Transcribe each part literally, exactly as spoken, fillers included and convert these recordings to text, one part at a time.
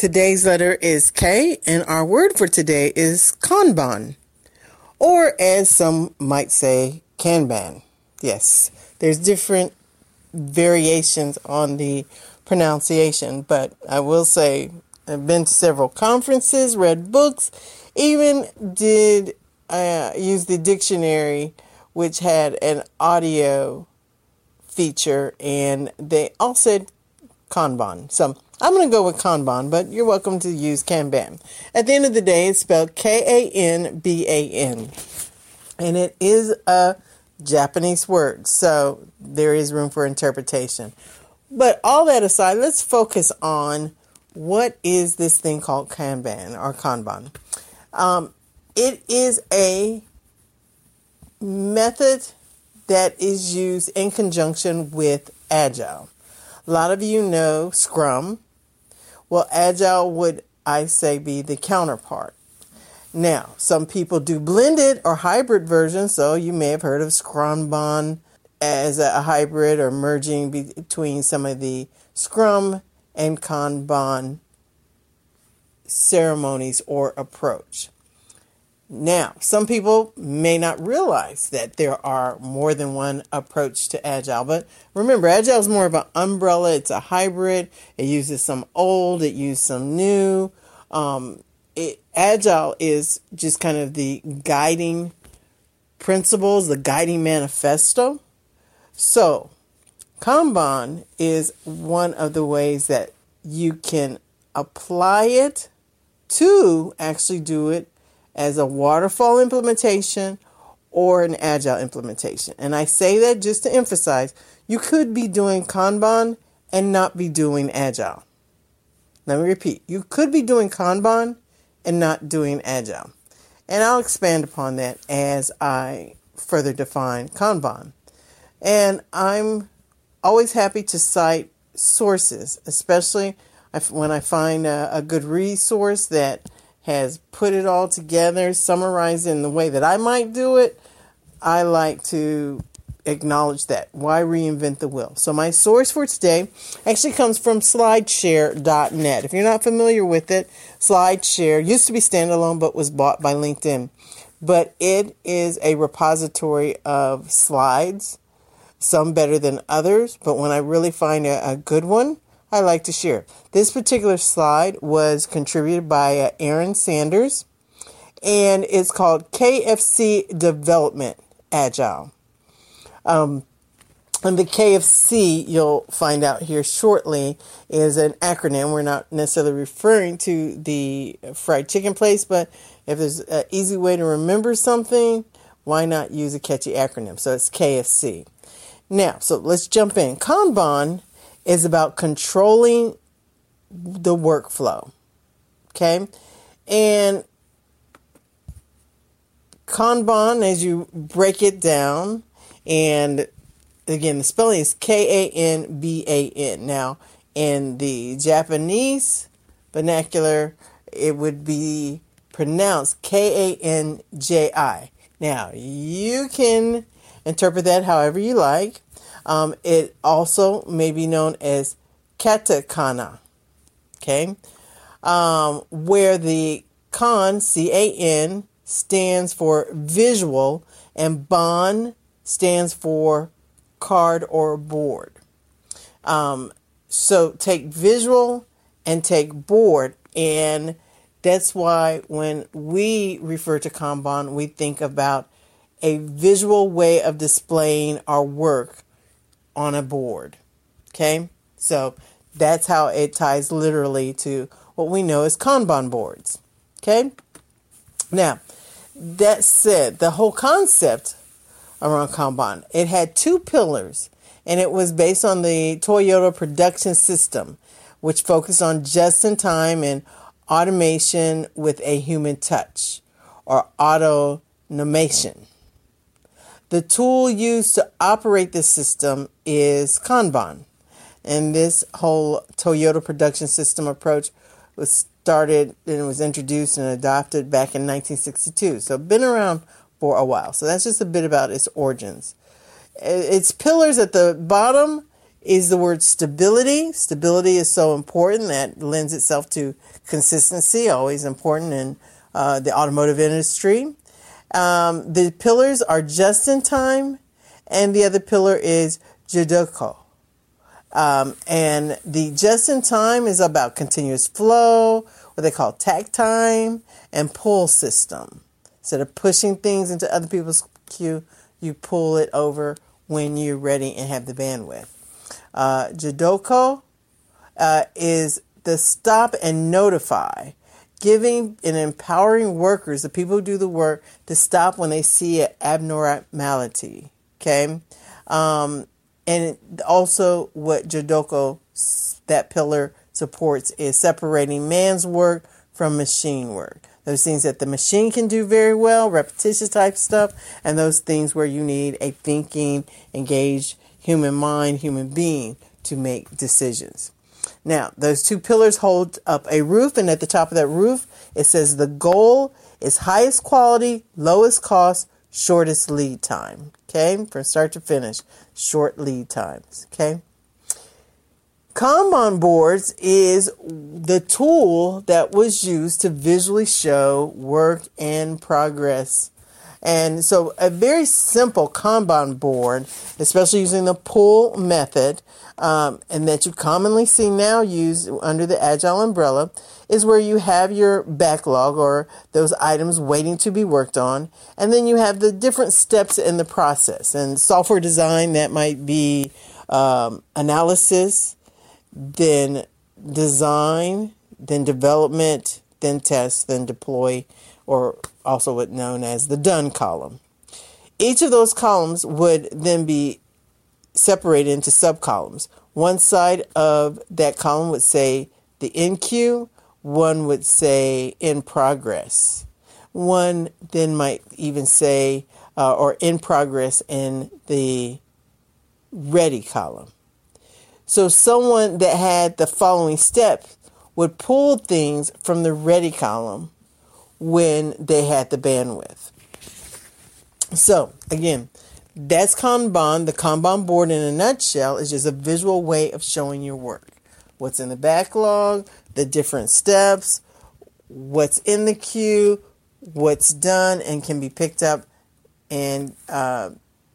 Today's letter is K, and our word for today is Kanban, or as some might say, Kanban. Yes, there's different variations on the pronunciation, but I will say I've been to several conferences, read books, even did uh, use the dictionary, which had an audio feature, and they all said Kanban. So I'm going to go with Kanban, but you're welcome to use Kanban. At the end of the day, it's spelled K A N B A N, and it is a Japanese word, so there is room for interpretation. But all that aside, let's focus on what is this thing called Kanban or Kanban. Um, it is a method that is used in conjunction with Agile. A lot of you know Scrum. Well, Agile would, I say, be the counterpart. Now, some people do blended or hybrid versions, so you may have heard of Scrumban as a hybrid or merging between some of the Scrum and Kanban ceremonies or approach. Now, some people may not realize that there are more than one approach to Agile, but remember, Agile is more of an umbrella. It's a hybrid. It uses some old, it uses some new. Um, it, Agile is just kind of the guiding principles, the guiding manifesto. So, Kanban is one of the ways that you can apply it to actually do it as a waterfall implementation or an Agile implementation. And I say that just to emphasize, you could be doing Kanban and not be doing Agile. Let me repeat, you could be doing Kanban and not doing Agile. And I'll expand upon that as I further define Kanban. And I'm always happy to cite sources, especially when I find a, a good resource that has put it all together, summarized in the way that I might do it. I like to acknowledge that. Why reinvent the wheel? So my source for today actually comes from slideshare dot net. If you're not familiar with it, SlideShare used to be standalone but was bought by LinkedIn. But it is a repository of slides, some better than others. But when I really find a, a good one, I like to share. This particular slide was contributed by uh, Aaron Sanders, and it's called K F C Development Agile. Um, and the K F C, you'll find out here shortly, is an acronym. We're not necessarily referring to the fried chicken place, but if there's an easy way to remember something, why not use a catchy acronym? So it's K F C. Now, so let's jump in. Kanban is about controlling the workflow. Okay? And Kanban, as you break it down, and again, the spelling is K A N B A N. Now, in the Japanese vernacular, it would be pronounced K A N J I. Now, you can interpret that however you like. Um, it also may be known as katakana, okay, um, where the kan, C A N, stands for visual, and ban stands for card or board. Um, so take visual and take board, and that's why when we refer to Kanban, we think about a visual way of displaying our work on a board. Okay, so that's how it ties literally to what we know as Kanban boards. Okay, now that said, the whole concept around Kanban, it had two pillars, and it was based on the Toyota production system, which focused on just-in-time and automation with a human touch, or automation. The tool used to operate this system is Kanban. And this whole Toyota production system approach was started and it was introduced and adopted back in nineteen sixty-two. So been around for a while. So that's just a bit about its origins. Its pillars at the bottom is the word stability. Stability is so important that lends itself to consistency, always important in uh, the automotive industry. Um, the pillars are just in time, and the other pillar is Jidoko. Um, and the just in time is about continuous flow, what they call takt time, and pull system. Instead of pushing things into other people's queue, you pull it over when you're ready and have the bandwidth. Uh, Jidoko uh, is the stop and notify, giving and empowering workers, the people who do the work, to stop when they see an abnormality. Okay? Um, and also what Jidoko, that pillar, supports is separating man's work from machine work. Those things that the machine can do very well, repetitious type stuff, and those things where you need a thinking, engaged human mind, human being to make decisions. Now, those two pillars hold up a roof, and at the top of that roof, it says the goal is highest quality, lowest cost, shortest lead time. Okay, from start to finish, short lead times. Okay. Kanban boards is the tool that was used to visually show work in progress. And so a very simple Kanban board, especially using the pull method, um, and that you commonly see now used under the Agile umbrella, is where you have your backlog or those items waiting to be worked on. And then you have the different steps in the process. And software design, that might be um, analysis, then design, then development, then test, then deploy, or also what's known as the done column. Each of those columns would then be separated into subcolumns. One side of that column would say the in queue, one would say in progress. One then might even say, uh, or in progress in the ready column. So someone that had the following steps would pull things from the ready column when they had the bandwidth. So again, that's Kanban. The Kanban board in a nutshell is just a visual way of showing your work. What's in the backlog, the different steps, what's in the queue, what's done and can be picked up, and uh,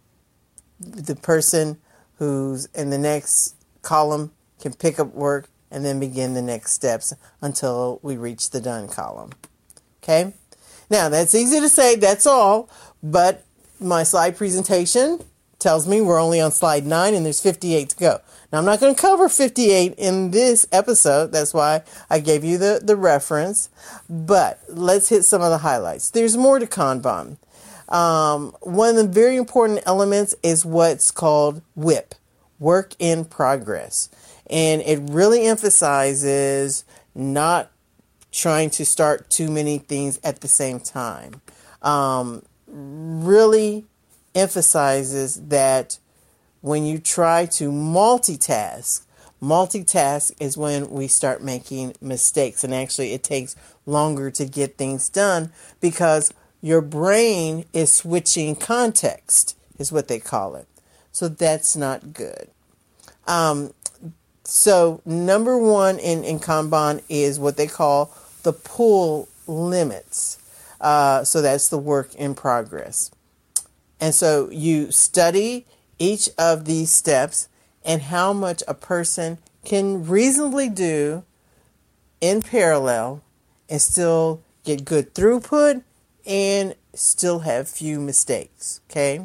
the person who's in the next column can pick up work and then begin the next steps until we reach the done column. Okay? Now, that's easy to say, that's all, but my slide presentation tells me we're only on slide nine and there's fifty-eight to go. Now, I'm not going to cover fifty-eight in this episode. That's why I gave you the, the reference. But let's hit some of the highlights. There's more to Kanban. Um, one of the very important elements is what's called W I P, work in progress. And it really emphasizes not trying to start too many things at the same time. Um, really emphasizes that when you try to multitask, multitask is when we start making mistakes. And actually, it takes longer to get things done because your brain is switching context, is what they call it. So that's not good. Um, so number one in, in Kanban is what they call the pull limits. Uh, so that's the work in progress. And so you study each of these steps and how much a person can reasonably do in parallel and still get good throughput and still have few mistakes. Okay.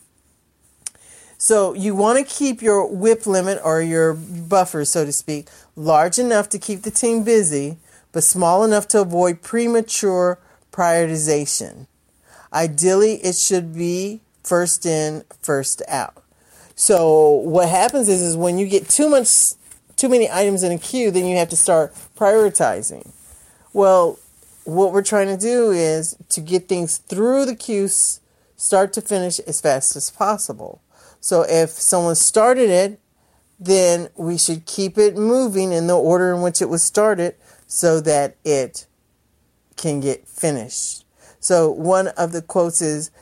So you want to keep your W I P limit or your buffer, so to speak, large enough to keep the team busy, but small enough to avoid premature prioritization. Ideally, it should be first in, first out. So what happens is, is when you get too much, too many items in a queue, then you have to start prioritizing. Well, what we're trying to do is to get things through the queue, start to finish as fast as possible. So if someone started it, then we should keep it moving in the order in which it was started so that it can get finished. So one of the quotes is,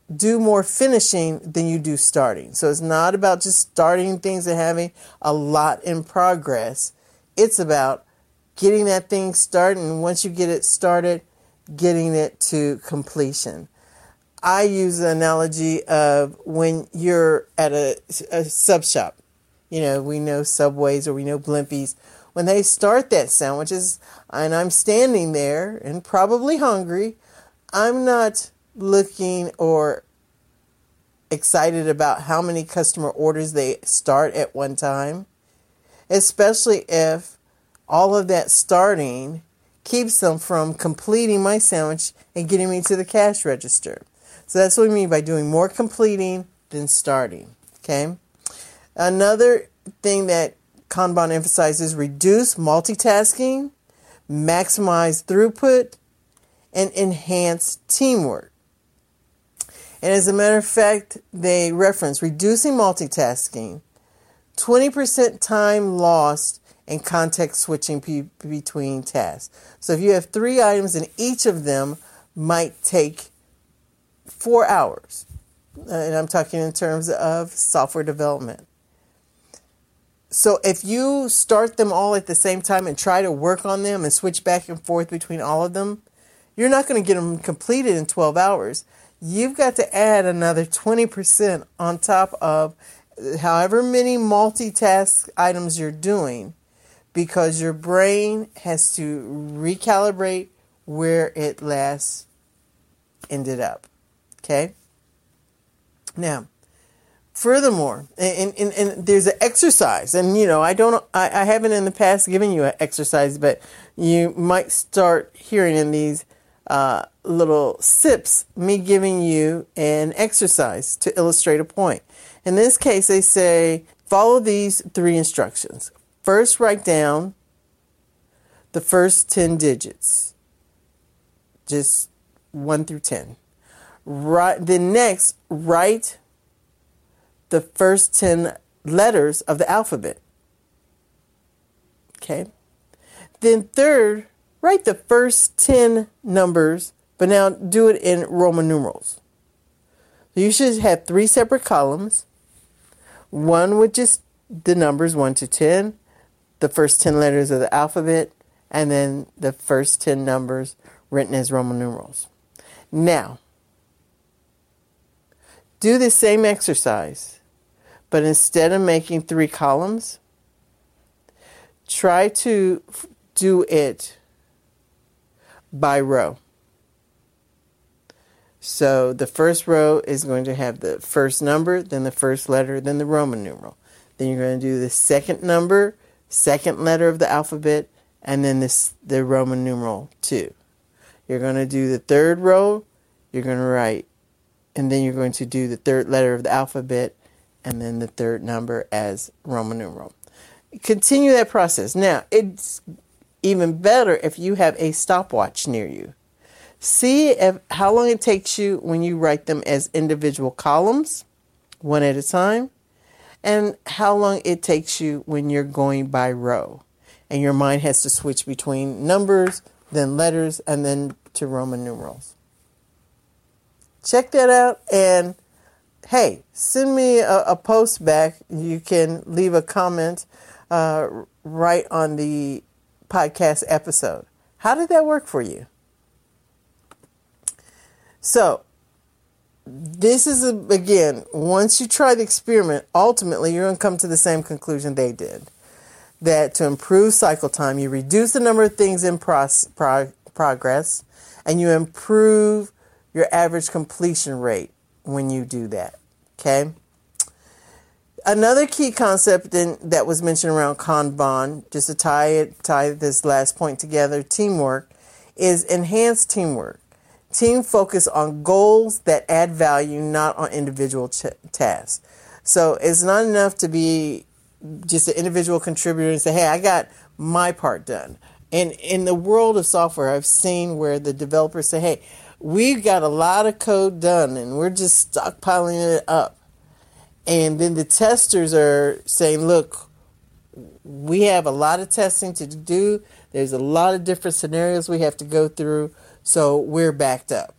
do more finishing than you do starting. So it's not about just starting things and having a lot in progress. It's about getting that thing started, and once you get it started, getting it to completion. I use the analogy of when you're at a, a sub shop. You know, we know Subways or we know Blimpies. When they start that sandwiches and I'm standing there and probably hungry, I'm not looking or excited about how many customer orders they start at one time, especially if all of that starting keeps them from completing my sandwich and getting me to the cash register. So that's what we mean by doing more completing than starting. Okay. Another thing that Kanban emphasizes: reduce multitasking, maximize throughput, and enhance teamwork. And as a matter of fact, they reference reducing multitasking, twenty percent time lost in context switching p- between tasks. So if you have three items and each of them might take four hours, uh, and I'm talking in terms of software development. So if you start them all at the same time and try to work on them and switch back and forth between all of them, you're not going to get them completed in twelve hours. You've got to add another twenty percent on top of however many multitask items you're doing, because your brain has to recalibrate where it last ended up. Okay? Now, furthermore, and, and, and there's an exercise, and you know, I don't, I, I haven't in the past given you an exercise, but you might start hearing in these uh, little sips me giving you an exercise to illustrate a point. In this case, they say follow these three instructions. First, write down the first ten digits, just one through ten. Right. Then next, write the first ten letters of the alphabet. Okay. Then third, write the first ten numbers, but now do it in Roman numerals. So you should have three separate columns. One with just the numbers one to ten, the first ten letters of the alphabet, and then the first ten numbers written as Roman numerals. Now, do the same exercise, but instead of making three columns, try to do it by row. So the first row is going to have the first number, then the first letter, then the Roman numeral. Then you're going to do the second number, second letter of the alphabet, and then this, the Roman numeral two. You're going to do the third row, you're going to write, and then you're going to do the third letter of the alphabet, and then the third number as Roman numeral. Continue that process. Now, it's even better if you have a stopwatch near you. See if, how long it takes you when you write them as individual columns, one at a time, and how long it takes you when you're going by row. And your mind has to switch between numbers, then letters, and then to Roman numerals. Check that out, and hey, send me a, a post back. You can leave a comment uh, right on the podcast episode. How did that work for you? So, this is, a, again, once you try the experiment, ultimately you're going to come to the same conclusion they did. That to improve cycle time, you reduce the number of things in pros, pro, progress, and you improve your average completion rate when you do that. Okay? Another key concept in, that was mentioned around Kanban, just to tie it, tie this last point together, teamwork, is enhanced teamwork. Team focus on goals that add value, not on individual ch- tasks. So it's not enough to be just an individual contributor and say, hey, I got my part done. And in the world of software, I've seen where the developers say, hey, we've got a lot of code done and we're just stockpiling it up. And then the testers are saying, look, we have a lot of testing to do. There's a lot of different scenarios we have to go through. So we're backed up.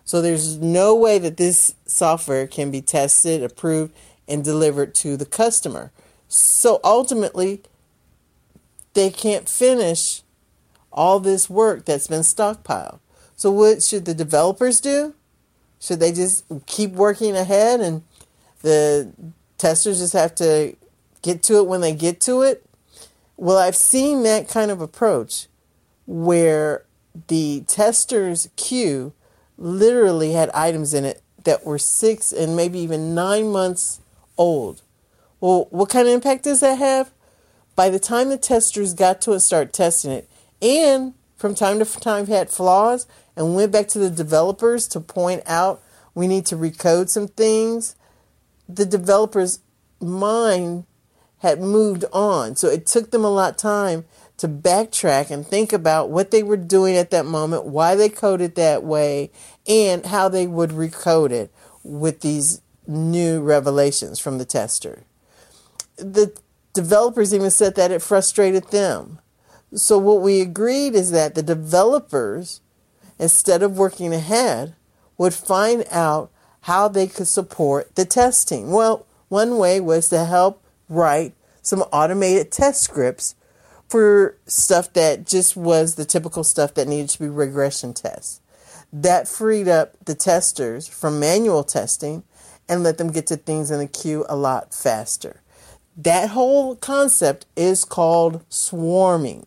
So there's no way that this software can be tested, approved, and delivered to the customer. So ultimately, they can't finish all this work that's been stockpiled. So what should the developers do? Should they just keep working ahead and the testers just have to get to it when they get to it? Well, I've seen that kind of approach where the tester's queue literally had items in it that were six and maybe even nine months old. Well, what kind of impact does that have? By the time the testers got to it, start testing it, and from time to time had flaws and went back to the developers to point out we need to recode some things, the developers' mind had moved on. So it took them a lot of time to backtrack and think about what they were doing at that moment, why they coded that way, and how they would recode it with these new revelations from the tester. The developers even said that it frustrated them. So what we agreed is that the developers, instead of working ahead, would find out how they could support the testing. Well, one way was to help write some automated test scripts for stuff that just was the typical stuff that needed to be regression tests. That freed up the testers from manual testing and let them get to things in the queue a lot faster. That whole concept is called swarming.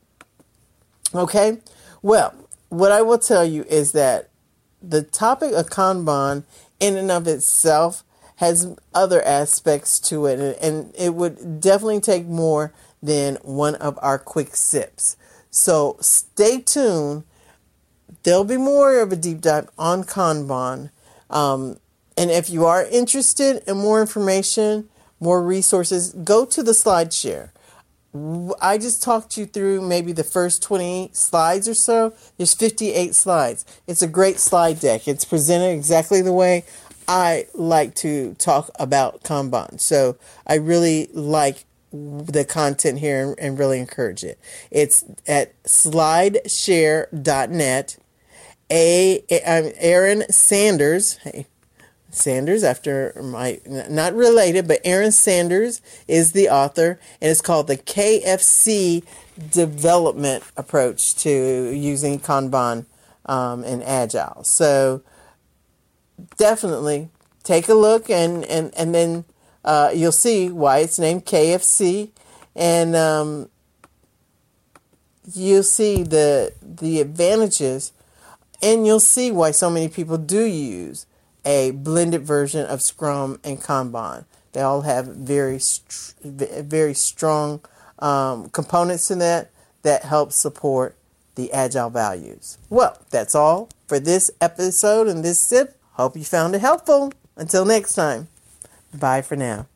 Okay? Well, what I will tell you is that the topic of Kanban in and of itself has other aspects to it, and it would definitely take more than one of our quick sips. So stay tuned. There'll be more of a deep dive on Kanban. Um, and if you are interested in more information, more resources, go to the SlideShare. I just talked you through maybe the first twenty slides or so. There's fifty-eight slides. It's a great slide deck. It's presented exactly the way I like to talk about Kanban. So I really like the content here and, and really encourage it. It's at slideshare dot net. A, I'm Aaron Sanders. Hey, Sanders, after my, not related, but Aaron Sanders is the author, and it's called the K F C Development Approach to Using Kanban um, and Agile. So definitely take a look, and, and, and then uh, you'll see why it's named K F C, and um, you'll see the the advantages, and you'll see why so many people do use a blended version of Scrum and Kanban. They all have very, very strong um, components in that that help support the Agile values. Well, that's all for this episode and this sip. Hope you found it helpful. Until next time, bye for now.